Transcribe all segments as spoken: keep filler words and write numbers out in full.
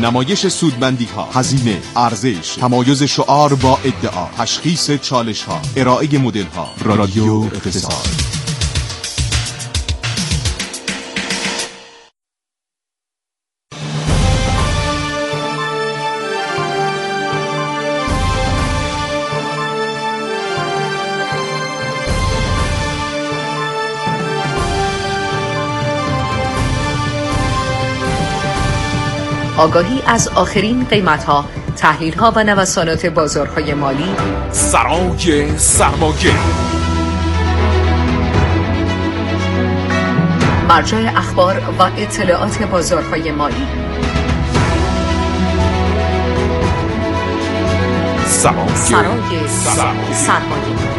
نمایش سودمندی ها، هزینه، ارزش، تمایز شعار با ادعا، تشخیص چالش ها، ارائه مدل ها. رادیو اقتصاد. آگاهی از آخرین قیمت‌ها، تحلیل‌ها و نوسانات بازارهای مالی. سرای سرمایه، مرجع اخبار و اطلاعات بازارهای مالی. سرای سرای سرمایه, سرمایه.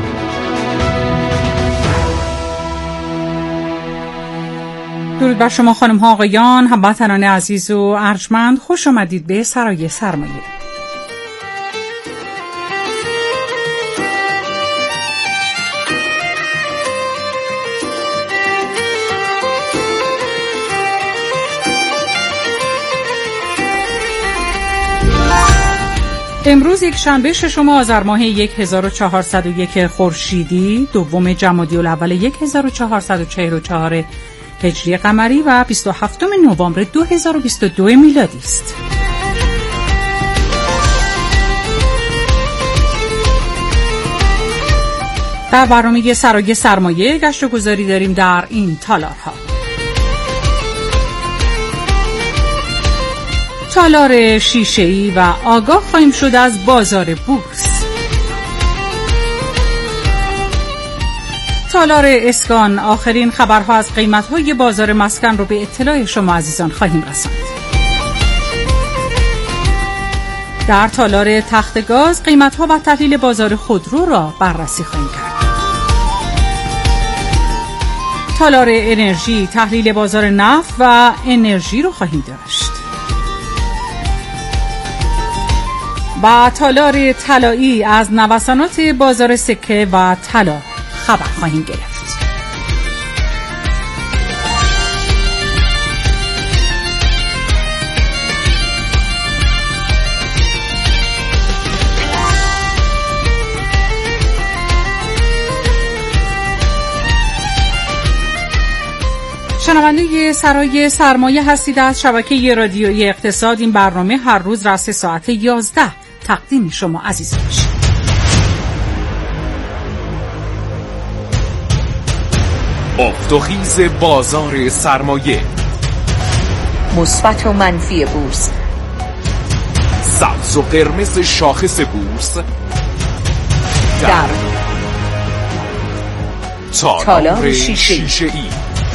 درود بر شما خانم ها آقایان، هموطنان عزیز و ارجمند، خوش آمدید به سرای سرمایه. امروز یک شنبه ششم آذر ماه هزار و چهارصد و یک خورشیدی، دوم جمادی الاول هزار و چهارصد و چهل و چهار هجری قمری و بیست و هفتم نوامبر دو هزار و بیست و دو میلادی است. در برنامه سرای سرمایه گشت و گذاری داریم در این تالارها. تالار شیشه‌ای و آگاه خواهیم شد از بازار بورس. تالار اسکان آخرین خبرها از قیمت‌های بازار مسکن رو به اطلاع شما عزیزان خواهیم رساند. در تالار تخت گاز قیمت‌ها و تحلیل بازار خودرو را بررسی خواهیم کرد. تالار انرژی تحلیل بازار نفت و انرژی رو خواهیم داشت. و تالار طلایی از نوسانات بازار سکه و طلا خبر خواهیم گرفت. شنونده سرای سرمایه هستید از شبکه رادیویی اقتصاد. این برنامه هر روز رأس ساعت یازده تقدیم شما عزیزان میشه. افت و خیز بازار سرمایه، مثبت و منفی بورس، سبز و قرمز شاخص بورس در, در تالار شیشه‌ای.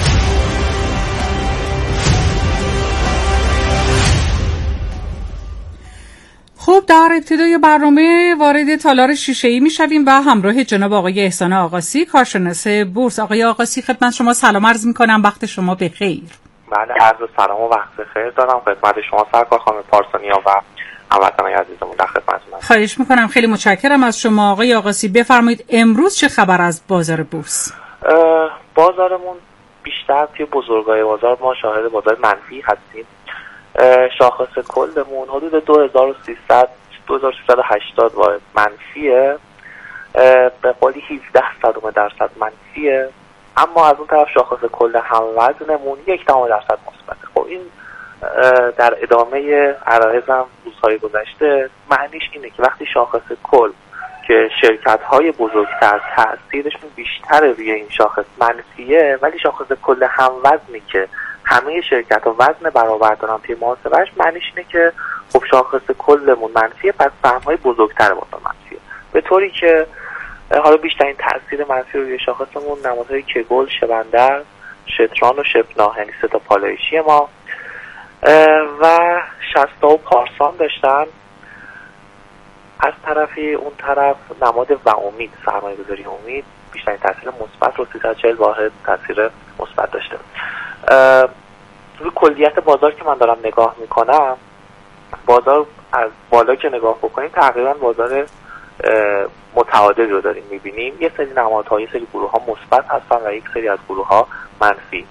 خب در ابتدای برنامه وارد تالار شیشه‌ای می‌شویم و همراه جناب آقای احسان آقاسی، کارشناس بورس. آقای آقاسی خدمت شما سلام عرض می‌کنم، وقت شما بخیر. بله، عرض سلام و وقت بخیر دارم خدمت شما سرکار خانم پارسانیا و هموطنان عزیزمون در خدمتتونم. خواهش می‌کنم، خیلی متشکرم از شما آقای آقاسی. بفرمایید امروز چه خبر از بازار بورس؟ بازارمون بیشتر توی بزرگای بازار ما شاهد بازار منفی هستیم. شاخص کلمون حدود دو هزار و سیصد دو هزار و سیصد و هشتاد واحد منفیه، به قولی هفده صدم درصد منفیه، اما از اون طرف شاخص کل هموزنمون یک دهم درصد مثبته. خب این در ادامه عرایزم روزهای گذشته معنیش اینه که وقتی شاخص کل که شرکت‌های بزرگتر تأثیرشون بیشتره روی این شاخص منفیه، ولی شاخص کل هموزنی که همه شرکت‌ها وزن برابر دارن توی محاسبهش، معنیش اینه که خب شاخص کلمون منفیه، پس سهم‌های بزرگتر بازار منفیه، به طوری که حالا بیشترین تاثیر منفی روی شاخصمون نمادهای کگل، شبندر، شتران و شپنا، یعنی سه تا پالایشی ما و شستا و پارسان داشتن. از طرفی اون طرف نماد و امید، سرمایه‌گذاری امید، بیشترین تاثیر مثبت رو سیصد و چهل واحد تاثیر مثبت داشته. روی کلیت بازار که من دارم نگاه میکنم، بازار از بالا که نگاه بکنیم تقریبا بازار متعادل رو داریم میبینیم. یه سری نمادها، یه سری گروه ها مثبت هستن و یک سری از گروه ها منفی.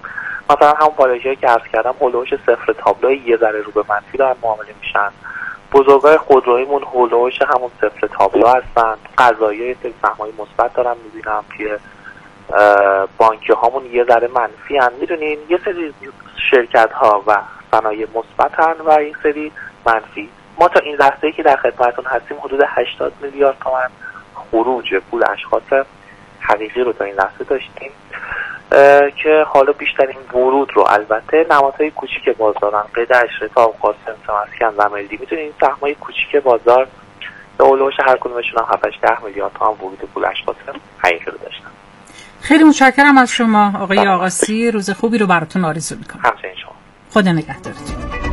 مثلا همون پالایشی که عرض کردم هولوش صفر تابلو یه ذره رو به منفی دارن معامله میشن. بزرگای خودرویمون هولوش همون صفر تابلو هستن. قضایی سری سهمای مثبت دارم میبینم که بانکی هامون یه ذره منفی هن. میدونین یه سری شرکت ها و صنایع مثبت هن و این سری منفی. ما تا این لحظه‌ای که در خدمتتون هستیم حدود هشتاد میلیارد تومان خروج پول اشخاص حقیقی رو تا این لحظه داشتیم که حالا بیشترین ورود رو البته نمادهای کوچیک بازارن، قید اشرطه، قاسم، مسکن و ملی. میتونین سهمای کوچیک بازار به اولوش هر کدومشون هم هفت ده میلیارد تومان ورود پول اشخاص حقیقی رو داشتن. خیلی متشکرم از شما آقای آقاسی. روز خوبی رو براتون آرزو میکنم. همچنین شما. خدا نگهدارتون.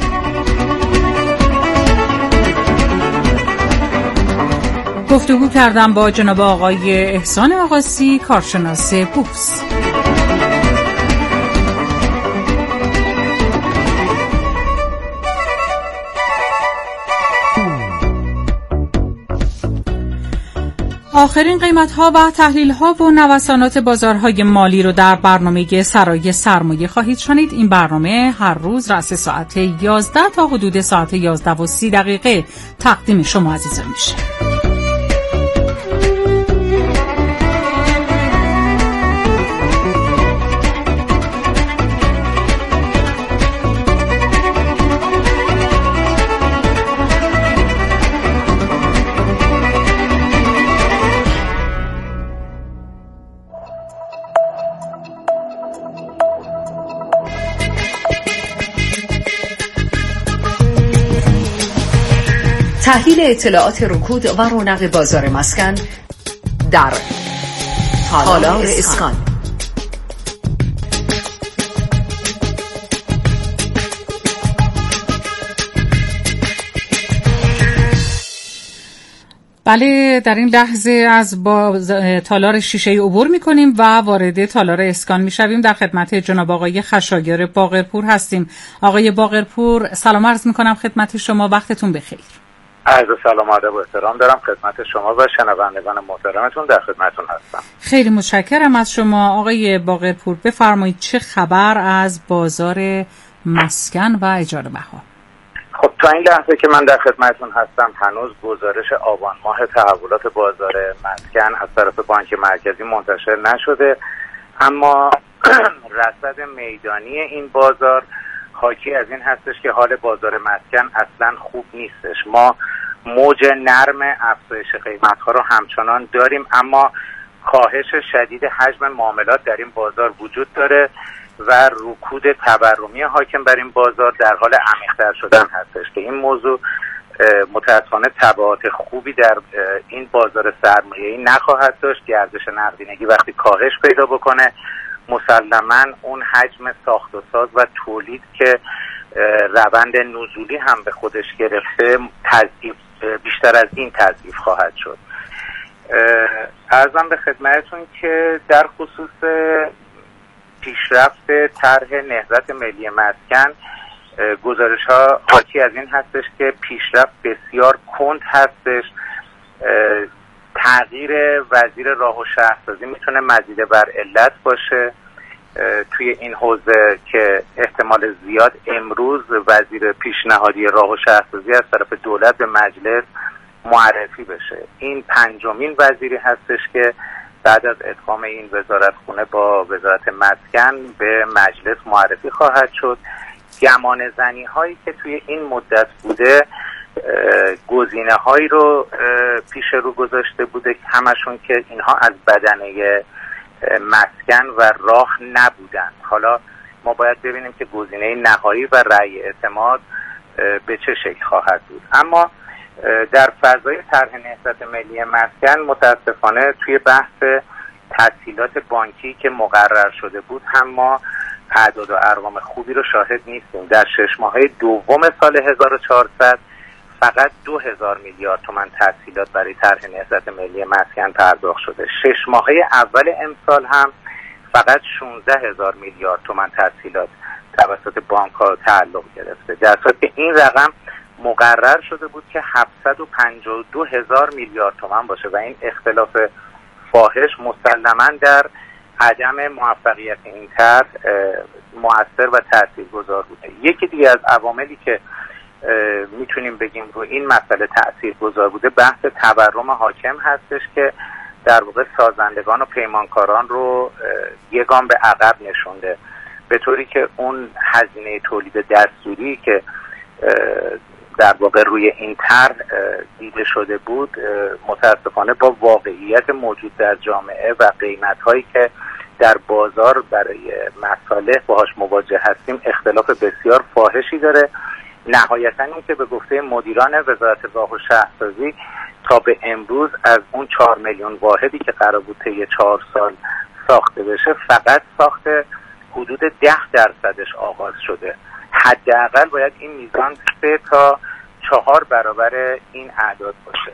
گفتگو کردم با جناب آقای احسان آقاسی، کارشناس بورس. آخرین قیمت‌ها و تحلیل‌ها و نوسانات بازارهای مالی رو در برنامه سرای سرمایه خواهید شنید. این برنامه هر روز رأس ساعت یازده تا حدود ساعت یازده و سی دقیقه تقدیم شما عزیزان میشه. تحلیل اطلاعات رکود و رونق بازار مسکن در تالار اسکان. بله، در این لحظه از با تالار شیشه عبور می‌کنیم و وارد تالار اسکان می‌شویم. در خدمت جناب آقای خشایار باقرپور هستیم. آقای باقرپور، سلام عرض می‌کنم خدمت شما، وقتتون بخیر. عرض سلام و ادب و احترام دارم خدمت شما و شنوندگان محترمتون، در خدمتتون هستم. خیلی متشکرم از شما آقای باقرپور. بفرمایید چه خبر از بازار مسکن و اجاره بها؟ خب تا این لحظه که من در خدمتتون هستم هنوز گزارش آبان ماه تحولات بازار مسکن از طرف بانک مرکزی منتشر نشده، اما رصد میدانی این بازار حاکی از این هستش که حال بازار مسکن اصلا خوب نیستش. ما موج نرم افزایش قیمت‌ها رو همچنان داریم، اما کاهش شدید حجم معاملات در این بازار وجود داره و رکود تورمی حاکم بر این بازار در حال عمیق‌تر شدن هستش که این موضوع متأسفانه تبعات خوبی در این بازار سرمایه‌ای نخواهد داشت. گردش نقدینگی وقتی کاهش پیدا بکنه مسلماً اون حجم ساخت و ساز و تولید که روند نزولی هم به خودش گرفته تضعیف بیشتر از این تضعیف خواهد شد. عرضم به خدمتتون که در خصوص پیشرفت طرح نهضت ملی مسکن گزارش ها حاکی از این هستش که پیشرفت بسیار کند هستش. تغییر وزیر راه و شهرسازی میتونه مزید بر علت باشه توی این حوزه که احتمال زیاد امروز وزیر پیشنهادی راه و شهرسازی از طرف دولت به مجلس معرفی بشه. این پنجمین وزیری هستش که بعد از ادغام این وزارتخونه با وزارت مسکن به مجلس معرفی خواهد شد. گمان زنی هایی که توی این مدت بوده گزینه هایی رو پیش رو گذاشته بوده همشون که اینها از بدنه مسکن و راه نبودن. حالا ما باید ببینیم که گزینه نهایی و رأی اعتماد به چه شکل خواهد بود. اما در فضای طرح نهضت ملی مسکن متاسفانه توی بحث تسهیلات بانکی که مقرر شده بود هم ما اعداد و ارقام خوبی رو شاهد نیستیم. در شش ماهه دوم سال هزار و چهارصد فقط دو هزار میلیارد تومان تسهیلات برای طرح نهضت ملی مسکن پرداخت شده. شش ماهه اول امسال هم فقط شانزده هزار میلیارد تومان تسهیلات توسط بانک ها تعلق گرفته، در صورتی که این رقم مقرر شده بود که هفتصد و پنجاه و دو هزار میلیارد تومان باشه و این اختلاف فاحش مسلماً در عدم موفقیت این طرح مؤثر و تاثیرگذار بوده. یکی دیگه از عواملی که میتونیم بگیم رو این مسئله تاثیرگذار بوده بحث تورم حاکم هستش که در واقع سازندگان و پیمانکاران رو یک گام به عقب نشونده، به طوری که اون هزینه تولید دستوری که در واقع روی این طرح دیده شده بود متاسفانه با واقعیت موجود در جامعه و قیمت‌هایی که در بازار برای مصالح باهاش مواجه هستیم اختلاف بسیار فاحشی داره. نهایتاً این که به گفته مدیران وزارت راه و شهرسازی تا به امروز از اون چهار میلیون واحدی که قرار بود طی چهار سال ساخته بشه فقط ساخت حدود ده درصدش آغاز شده. حداقل باید این میزان سه تا چهار برابر این اعداد باشه.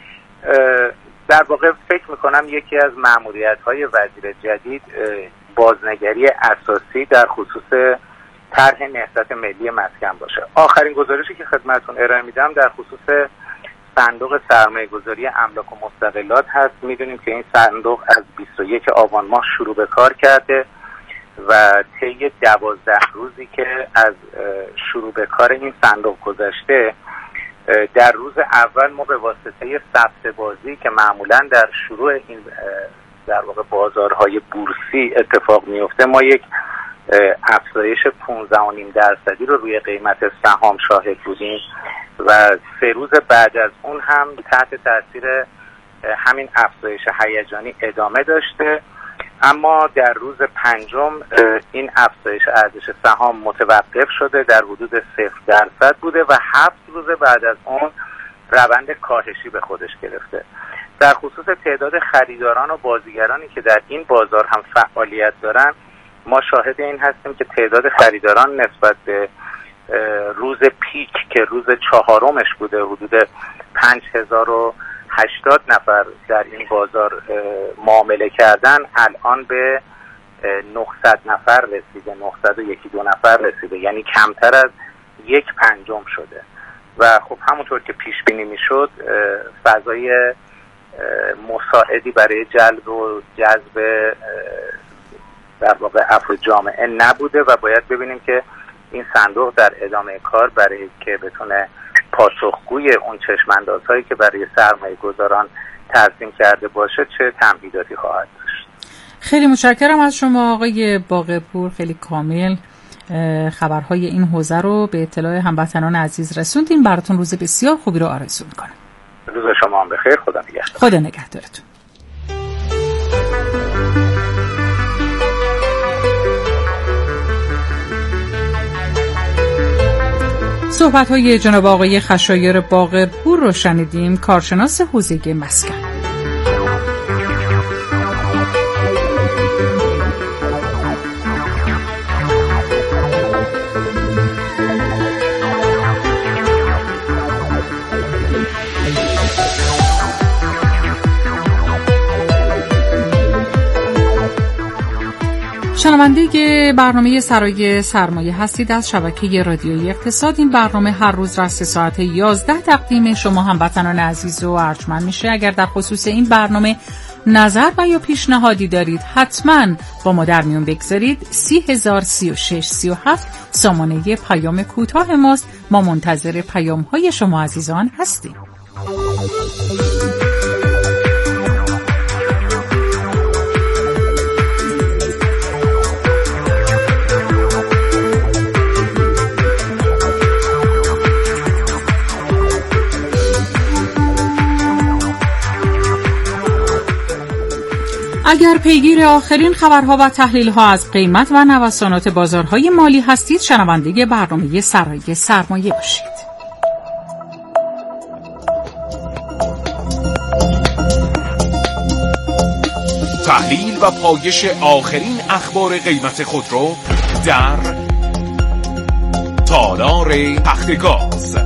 در واقع فکر میکنم یکی از مأموریت‌های وزیر جدید بازنگری اساسی در خصوص طرح نهضت ملی مسکن باشه. آخرین گزارشی که خدمتتون ارائه میدم در خصوص صندوق سرمایه‌گذاری املاک و مستقلات هست. میدونیم که این صندوق از بیست و یک آبان ماه شروع به کار کرده و طی دوازده روزی که از شروع به کار این صندوق گذشته، در روز اول ما به واسطه سبت بازی که معمولا در شروع این در واقع بازارهای بورسی اتفاق میفته، ما یک افزایش پانزده و نیم درصدی رو روی قیمت سهام شاهد بودیم و سه روز بعد از اون هم تحت تاثیر همین افزایش هیجانی ادامه داشته. اما در روز پنجم این افزایش ارزش سهام متوقف شده، در حدود صفر درصد بوده و هفت روز بعد از اون روند کاهشی به خودش گرفته. در خصوص تعداد خریداران و بازیگرانی که در این بازار هم فعالیت دارن، ما شاهد این هستیم که تعداد خریداران نسبت به روز پیک که روز چهارمش بوده حدود پنج هزار و هشتاد نفر در این بازار معامله کردن، الان به نهصد نفر رسیده، نهصد و یکی دو نفر رسیده، یعنی کمتر از یک پنجم شده و خب همونطور که پیش بینی میشد فضای مساعدی برای جلب و جذب در واقع افراد جامعه نبوده و باید ببینیم که این صندوق در ادامه کار برای که بتونه پاسخگوی اون چشم‌اندازهایی که برای سرمایه گذاران ترسیم کرده باشه چه تمهیداتی خواهد داشت. خیلی متشکرم از شما آقای باقرپور، خیلی کامل خبرهای این حوزه رو به اطلاع هموطنان عزیز رسوندین. براتون روز بسیار خوبی رو آرزو می‌کنم. روز شما هم بخیر. خدا نگهدار. خدا نگهدارتون. صحبت‌های جناب آقای خشایار باقرپور رو شنیدیم، کارشناس حوزه مسکن. شنونده برنامه سرای سرمایه هستید از شبکه رادیویی اقتصاد. این برنامه هر روز را سه ساعت یازده تقدیم شما هموطنان عزیز و ارجمند میشه. اگر در خصوص این برنامه نظر و یا پیشنهادی دارید حتما با ما در میون بگذارید. سی هزار سی و شش سی و هفت سامانه پیام کوتاه ماست. ما منتظر پیام های شما عزیزان هستیم. اگر پیگیر آخرین خبرها و تحلیل‌ها از قیمت و نوسانات بازارهای مالی هستید، شنونده برنامه سرای سرمایه باشید. تحلیل و پایش آخرین اخبار قیمت خودرو در تالار تختگاز.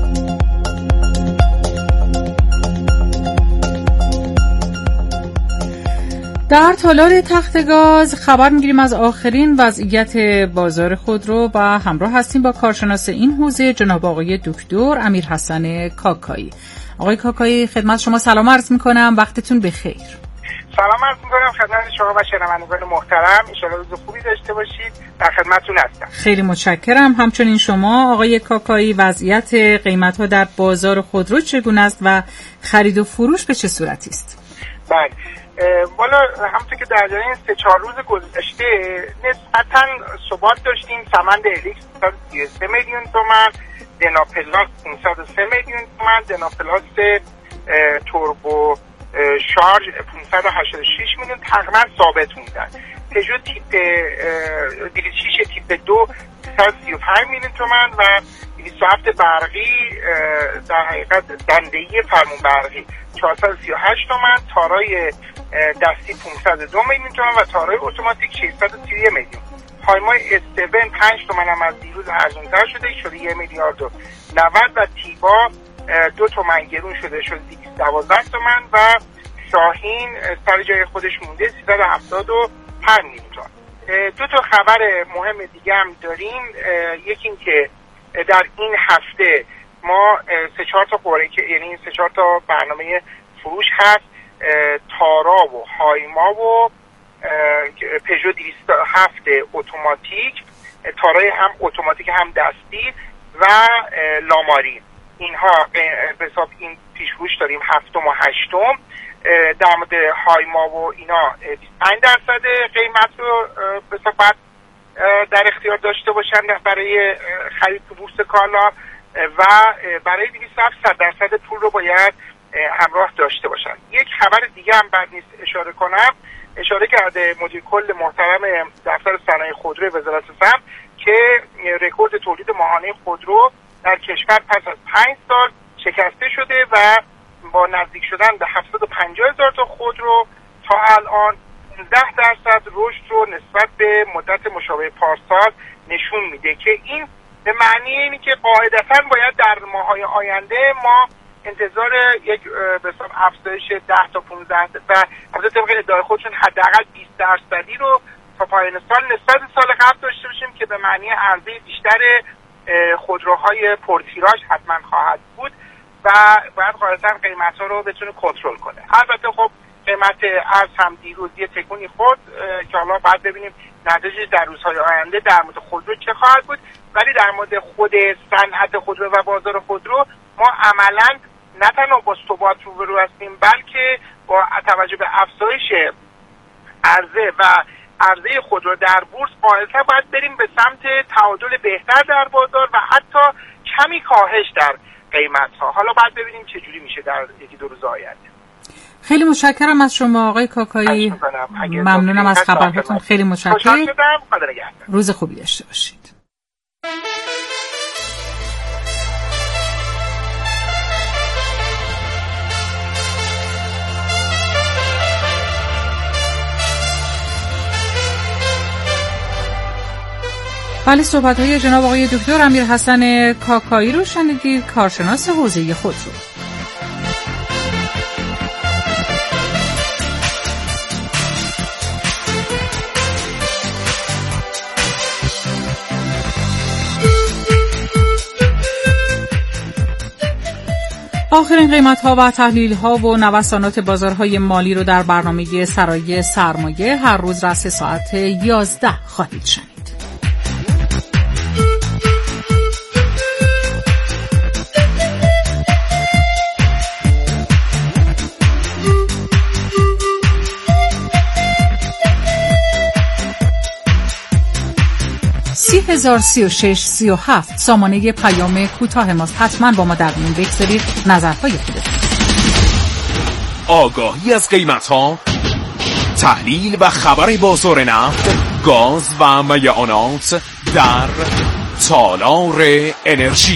در تالار تختگاز خبر میگیریم از آخرین وضعیت بازار خودرو و همراه هستیم با کارشناس این حوزه جناب آقای دکتر امیر حسن کاکایی. آقای کاکایی خدمت شما سلام عرض میکنم، وقتتون بخیر. سلام عرض می‌کنم خدمت شما و شنوندگان محترم. ان شاءالله روز خوبی داشته باشید. در خدمتتون هستم. خیلی متشکرم. همچنین شما آقای کاکایی، وضعیت قیمت‌ها در بازار خودرو چگونه است و خرید و فروش به چه صورتی است؟ بله. والا همونطور که در جریان سه چهار روز گذشته نسبتاً ثبات داشتیم. سمند الیکس سی و سه میلیون تومان، دناپلاس پانصد و سه میلیون تومان، دناپلاس توربو شارژ پانصد و هشتاد و شش میلیون تقریبا ثابت موندن. پژو تیپ دویست و شش تیپ دو صد و سی و پنج میلیون تومان و دویست و هفت برقی در حقیقت دنده‌ای فرمون برقی چهارصد و سی و هشت تومان، تارای دستی پانصد و دو میلیون تومان و تارای اتوماتیک ششصد و سی و یک میلیون. هایمای اس هفت پنج تومان هم از دیروز ارزان‌تر شده، شده یک میلیارد و نود و تیبا دو تومن گرون شده شده دویست و دوازده تومن و شاهین سر جای خودش مونده سیصد و هفتاد و پنج میلیون تومان. دو تا خبر مهم دیگه هم داریم. یکی این که در این هفته ما سه چهار تا قرعه یعنی سه چهار تا برنامه فروش هست، تارا و هایما و پژو دویست و هفت اتوماتیک، تارای هم اتوماتیک هم دستی و لاماری. اینها به حساب این پیش‌فروش داریم هفتم و هشتم. در مورد هایما و اینا بیست و پنج درصد قیمت رو به حساب در اختیار داشته باشن برای خرید تو بورس کالا و برای دویست و هفت صد درصد پول رو باید همراه داشته باشن. یک خبر دیگه هم بعد نیست اشاره کنم. اشاره کرده مدیر کل محترم دفتر صنایع خودرو وزارت سمت که رکورد تولید ماهانه خودرو در کشور پس از پنج سال شکسته شده و با نزدیک شدن به هفتصد و پنجاه هزار تا خودرو تا الان پانزده درصد رشد رو نسبت به مدت مشابه پارسال نشون میده که این به معنی اینه که قاعدتاً باید در ماه‌های آینده ما انتظار یک به حساب افزایش ده تا پانزده و البته طبق ادعای خودشون حداقل بیست درصدی رو تا پایان سال نسبت به سال قبل داشته باشیم که به معنی عرضه بیشتر خودروهای پرتیراژ حتما خواهد بود و باید قاعدتاً قیمت‌ها رو بتونه کنترل کنه. البته خب قیمت ارز هم دیروز یه تکونی خورد که حالا بعد ببینیم نتیجه در روزهای آینده در مورد خودرو چه خواهد بود، ولی در مورد خود صنعت خودرو و بازار خودرو ما عملاً نه تنها با ثبات روبرو هستیم بلکه با توجه به افزایش عرضه و عرضه خودرو در بورس قاعدتاً باید بریم به سمت تعادل بهتر در بازار و حتی کمی کاهش در قیمت‌ها. حالا بعد ببینیم چه جوری میشه در یکی دو روز آینده. خیلی متشکرم از شما آقای کاکایی. ممنونم از خبراتون. خیلی متشکرم. روز خوبی داشته باشید. بله، صحبت‌های جناب آقای دکتر امیر حسن کاکایی رو شنیدید، کارشناس حوزه خودرو. آخرین قیمت‌ها و تحلیل‌ها و نوسانات بازارهای مالی رو در برنامه سرای سرمایه هر روز رأس ساعت یازده خواهید شنید. سی هزار سی و شش سی و هفت سامانه پیام کوتاه ماست. حتما با ما در میون بگذارید نظرهای خودتون. آگاهی از قیمت‌ها، تحلیل و خبر بازار نفت، گاز و معدنیات در تالار انرژی.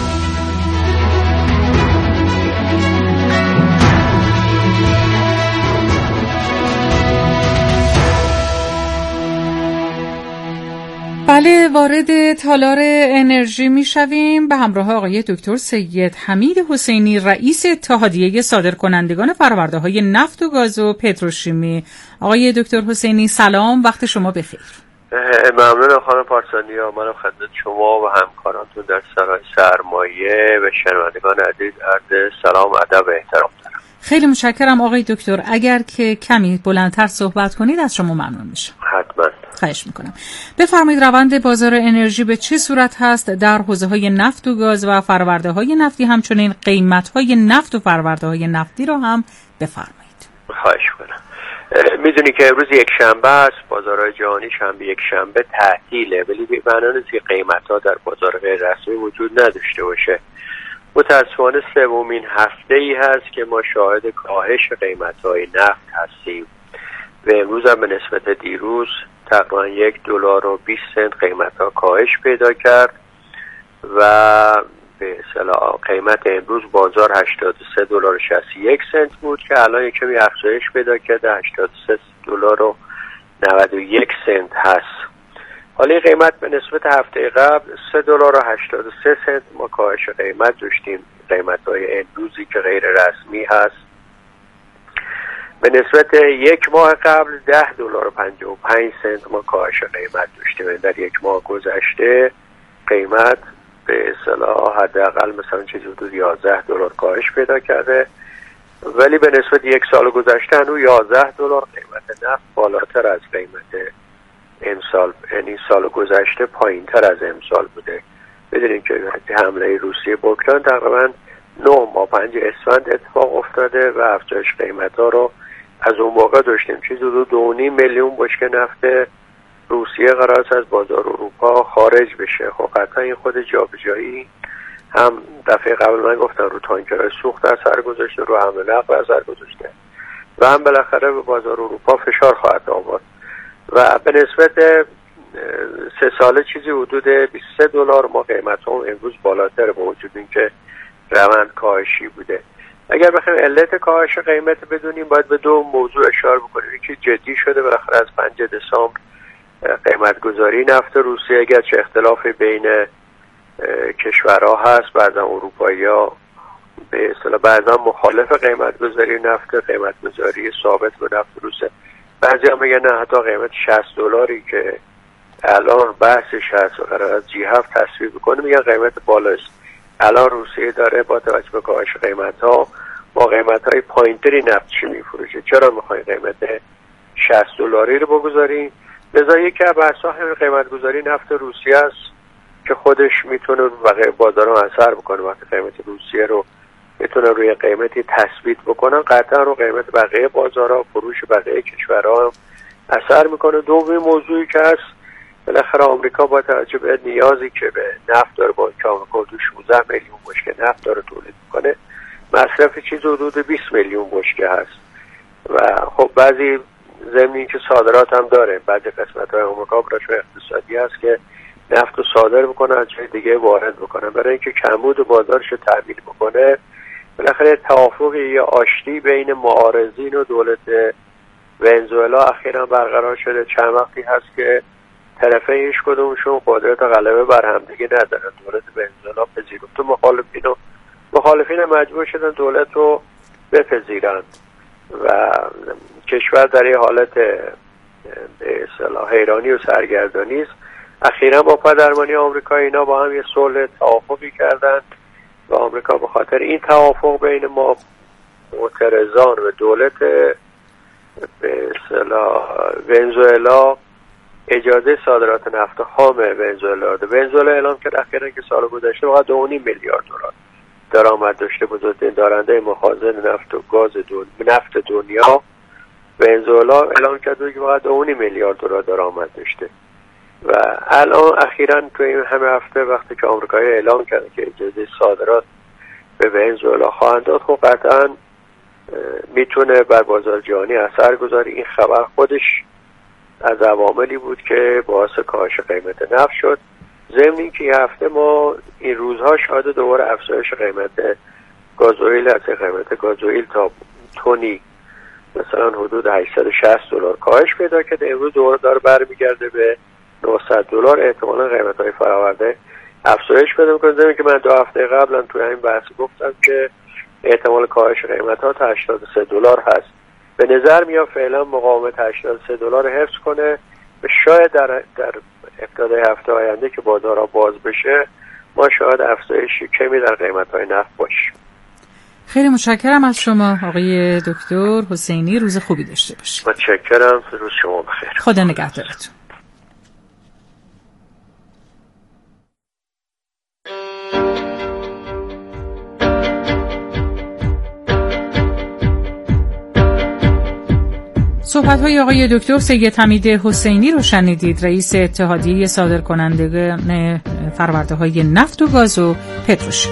بله، وارد تالار انرژی می شویم به همراه آقای دکتر سید حمید حسینی، رئیس اتحادیه صادرکنندگان فرآورده‌های نفت و گاز و پتروشیمی. آقای دکتر حسینی سلام، وقت شما بخیر. ممنون خانم پارسانیا. منم خدمت شما و همکارانتون در سرای سرمایه و شنوندگان عزیز عرض سلام، ادب و احترام دارم. خیلی متشکرم آقای دکتر. اگر که کمی بلندتر صحبت کنید از شما ممنون میشم. حتما. خواهش میکنم. بفرمایید روند بازار انرژی به چه صورت هست در حوزه‌های نفت و گاز و فرآورده‌های نفتی، همچنین قیمت‌های نفت و فرآورده‌های نفتی را هم بفرمایید. خواهش میکنم. میدونی که امروز یک شنبه است، بازارهای جهانی شنبه یک شنبه تعطیله، ولی به معنی نیست که قیمت‌ها در بازار غیر رسمی وجود نداشته باشه. متأسفانه سومین هفته‌ای هست که ما شاهد کاهش قیمت‌های نفت هستیم و امروز هم به نسبت دیروز تقریبا یک دلار و بیست سنت قیمت‌ها کاهش پیدا کرد و به اصطلاح قیمت امروز بازار هشتاد و سه دلار و شصت و یک سنت بود که الان یک کمی افزایش پیدا کرده، هشتاد و سه دلار و نود و یک سنت هست. حالا این قیمت به نسبت هفته قبل سه دلار و هشتاد و سه سنت ما کاهش قیمت داشتیم. قیمت‌های امروزی که غیر رسمی هست به نسبت یک ماه قبل ده دلار و پنجاه و پنج سنت ما کاهش قیمت داشتیم. در یک ماه گذشته قیمت به اصطلاح حداقل مثلا چیزی حدود یازده دلار کاهش پیدا کرده، ولی به نسبت یک سال گذشته هنوز یازده دلار قیمت نفت بالاتر از قیمت امسال، یعنی سال گذشته پایین تر از امسال بوده. بدونیم که حمله روسیه به اوکراین تقریبا نه ماه پنج اسفند اتفاق افتاده و افزایش قیمت ها رو از اون موقع داشتیم. چیزی دو دو و نیم میلیون بشکه نفت روسیه قرار است از بازار اروپا خارج بشه. خب قطعا این خود جابجایی هم دفعه قبل من گفتم رو تانکرهای سوخت اثر گذاشته، رو حمل نقل اثر گذاشته و هم بالاخره به بازار اروپا فشار خواهد آورد و به نسبت سه ساله چیزی حدود بیست و سه دلار ما قیمت هم امروز بالاتر با وجود اینکه روند کاهشی بوده. اگر بخوایم علت کاهش قیمت بدونیم باید به دو موضوع اشاره بکنیم. یکی جدی شده بالاخره از پنجم دسامبر قیمت گذاری نفت روسیه، اگرچه اختلاف بین کشورها هست، بعضا اروپایی‌ها به اصطلاح بعضا مخالف قیمت گذاری نفت، قیمت گذاری ثابت به نفت روسیه، بعضی هم میگن نه حتی قیمت شصت دلاری که الان بحثش هست و قرار از جی هفت تصویب بکنه میگن قیمت بالاست. الان روسیه داره با توجه به کاهش قیمت‌ها با قیمت‌های پایین‌تری نفت چی می‌فروشه، چرا می‌خواین قیمت شصت دلاری رو بگذارین؟ لذا یکی از بحث‌ها همین قیمت گذاری نفت روسیه است که خودش میتونه بقیه بازارها اثر بکنه. وقتی قیمت روسیه رو میتونه روی قیمتی تثبیت بکنن قطعا رو قیمت بقیه بازارها، فروش بقیه کشورها هم اثر میکنه. دومی موضوعی که هست بالاخره آمریکا با توجه به نیازی که به نفت داره، با اینکه آمریکا حدود شانزده میلیون بشکه نفت داره تولید میکنه، مصرف چیز حدود بیست میلیون بشکه هست و خب بعضی ضمن که صادرات هم داره، بعضی قسمت‌های آمریکا براشون اقتصادی هست که نفت رو صادر بکنه از جای دیگه وارد بکنه. برای اینکه کمبود بازارش رو تامین بکنه بالاخره توافقی یا آشتی بین معارضین و دولت ونزوئلا اخیراً برقرار شده. چند وقتی هست که طرفین هیچ کدومشون قدرت غلبه بر همدیگه ندارن. دولت ونزوئلا پذیرفت و مخالفین و مخالفین مجبور شدن دولت رو بپذیرند و کشور در یه حالت به اصطلاح حیرانی و سرگردانی است. اخیراً با پادرمانی آمریکا اینا با هم یه صلح توافقی کردن و آمریکا به خاطر این توافق بین ما معترضان و دولت به اصطلاح ونزوئلا اجازه صادرات نفت خام ونزوئلا داد. ونزوئلا اعلام کرد اخیراً که سال گذشته فقط دو و نیم میلیارد دلار درآمد داشته. بزرگترین دارنده مخازن نفت و گاز دو... نفت دنیا ونزوئلا اعلام کرد که فقط دو و نیم میلیارد دلار درآمد داشته و الان اخیراً تو این همه هفته وقتی که آمریکایی اعلام کردن که اجازه صادرات به ونزوئلا خواهند داد، خب قطعاً میتونه بر بازار جهانی اثر گذاره. این خبر خودش از عواملی بود که باعث کاهش قیمت نفت شد. ضمن اینکه این هفته ما این روزها شاهد دوباره افزایش قیمت گازوئیل هست. قیمت گازوئیل تا تونی مثلا حدود هشتصد و شصت دلار کاهش پیدا کرده، امروز دوباره داره برمیگرده به نهصد دلار. احتمالاً قیمت‌های فراورده افزایش پیدا می‌کنه. زمین که من دو هفته قبلا توی همین بحث گفتم که احتمال کاهش قیمت‌ها تا هشتاد و سه دلار هست. به نظر میاد فعلا مقاومت هشتاد و سه دلار حفظ کنه و شاید در در ابتدای هفته آینده که بازارها باز بشه ما شاید افزایش کمی در قیمت‌های نفت باشیم. خیلی متشکرم از شما آقای دکتر حسینی. روز خوبی داشته باشید. متشکرم. روز شما بخیر. خدا نگهدارتون. صحبت‌های آقای دکتر سید حمید حسینی رو شنیدید، رئیس اتحادیه صادرکنندگان فرآورده‌های نفت و گاز و پتروشیمی.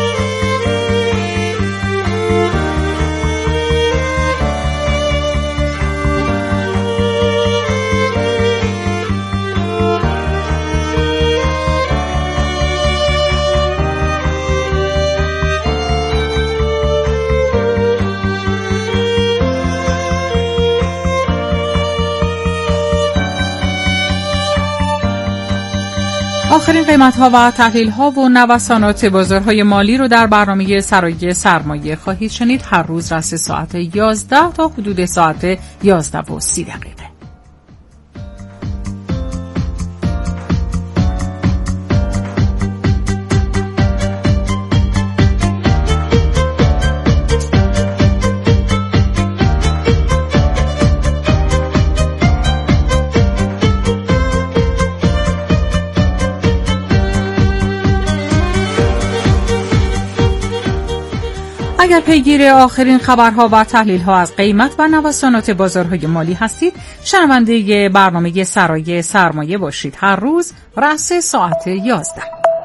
آخرین قیمت‌ها و تحلیل‌ها و نوسانات بازارهای مالی رو در برنامه سرای سرمایه خواهید شنید. هر روز رأس ساعت یازده تا حدود ساعت یازده و سی دقیقه. اگر پیگیر آخرین خبرها و تحلیل‌ها از قیمت و نوسانات بازارهای مالی هستید، شنونده برنامه سرای سرمایه باشید. هر روز رأس ساعت یازده.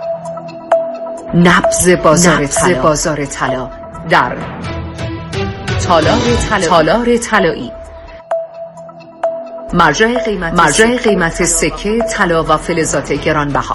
نبض بازار طلا. بازار طلا در تالار طلا. تالار طلایی. مرجع قیمت مرجع قیمت سکه، طلا و فلزات گرانبها.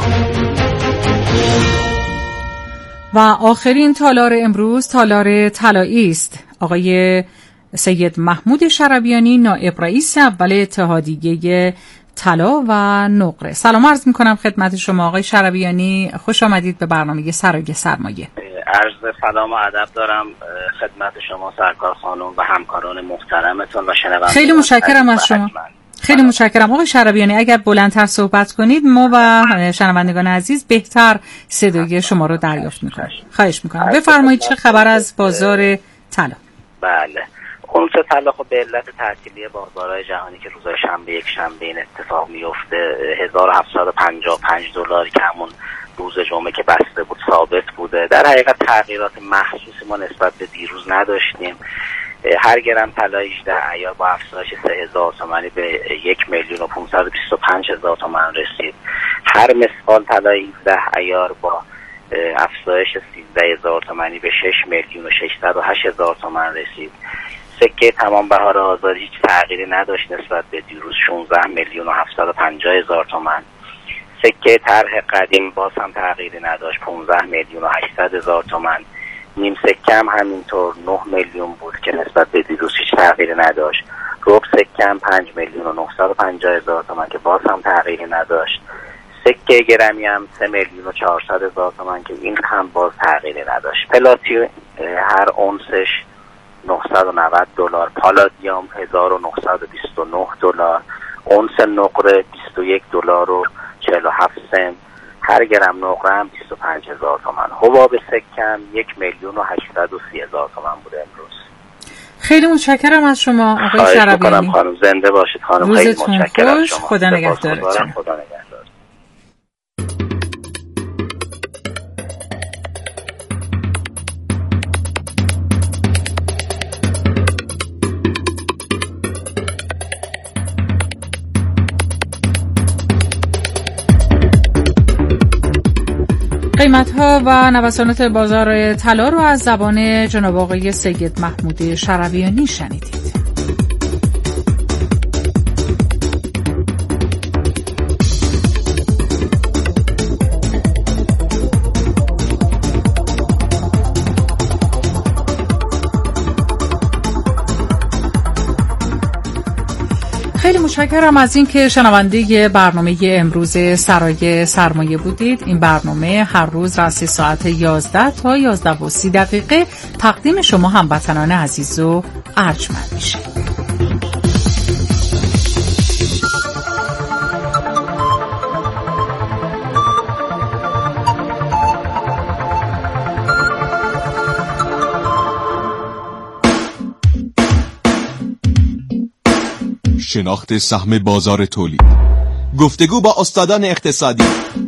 و آخرین تالار امروز تالار طلایی است. آقای سید محمود شربیانی، نائب رئیس اول اتحادیه طلا و نقره. سلام عرض می‌کنم خدمت شما آقای شربیانی. خوش آمدید به برنامه سرای سرمایه. عرض سلام و ادب دارم خدمت شما سرکار خانم و همکاران محترمتون و شنوندگان. خیلی متشکرم از شما. خیلی متشکرم آقای شربیانی. اگر بلندتر صحبت کنید ما و شنوندگان عزیز بهتر صدای شما رو دریافت میکنیم. خواهش میکنم. بفرمایید چه خبر از بازار طلا؟ بله، خروج طلا خب به علت تعطیلی بازارهای جهانی که روزهای شنبه یک شنبه این اتفاق میفته هزار و هفتصد و پنجاه و پنج دلار که همون روز جمعه که بسته بود ثابت بوده. در حقیقت تغییرات محسوسی ما نسبت به دیروز نداشتیم. هر گرم طلا هجده عیار با افزایش سه هزار تومانی به یک میلیون و پانصد و بیست و پنج هزار تومان رسید. هر مسقال طلا هفده عیار با افزایش سیزده هزار تومانی به شش میلیون و ششصد و هشت هزار تومان رسید. سکه تمام بهار آزادی هیچ تغییری نداشت نسبت به دیروز، شانزده میلیون و هفتصد و پنجاه هزار تومان. سکه طرح قدیم باز هم تغییری نداشت، پانزده میلیون و هشتصد هزار تومان. نیم سکه هم همینطور نه میلیون بود که نسبت به دیروز هیچ تغییری نداشت. ربع سکه هم پنج میلیون و نهصد و پنجاه هزار تومان که باز هم تغییری نداشت. سکه گرمی هم سه میلیون و چهارصد هزار تومان که این هم باز تغییری نداشت. پلاتی هر اونسش نهصد و نود دلار، پالادیوم هزار و نهصد و بیست و نه دلار، اونس نقره بیست و یک دلار و چهل و هفت سنت، هر گرم نقره هم بیست و پنج هزار تومان. حباب سکه هم یک میلیون و هشتصد و سی هزار تومان بوده امروز. خیلی متشکرم از شما آقای شربیانی. خانم زنده باشید خانم. خیلی متشکرم از شما. خدا نگهدارتون. خدا نگهدار. قیمت‌ها و نوسانات بازار طلا رو از زبان جناب آقای سید محمود شربیانی شنیدید. خیلی متشکرم از این که شنونده برنامه امروز سرای سرمایه بودید. این برنامه هر روز رأس ساعت یازده تا یازده و سی دقیقه تقدیم شما هموطنان عزیز و ارجمند میشه. شناخت سهم بازار تولید. گفتگو با استادان اقتصادی.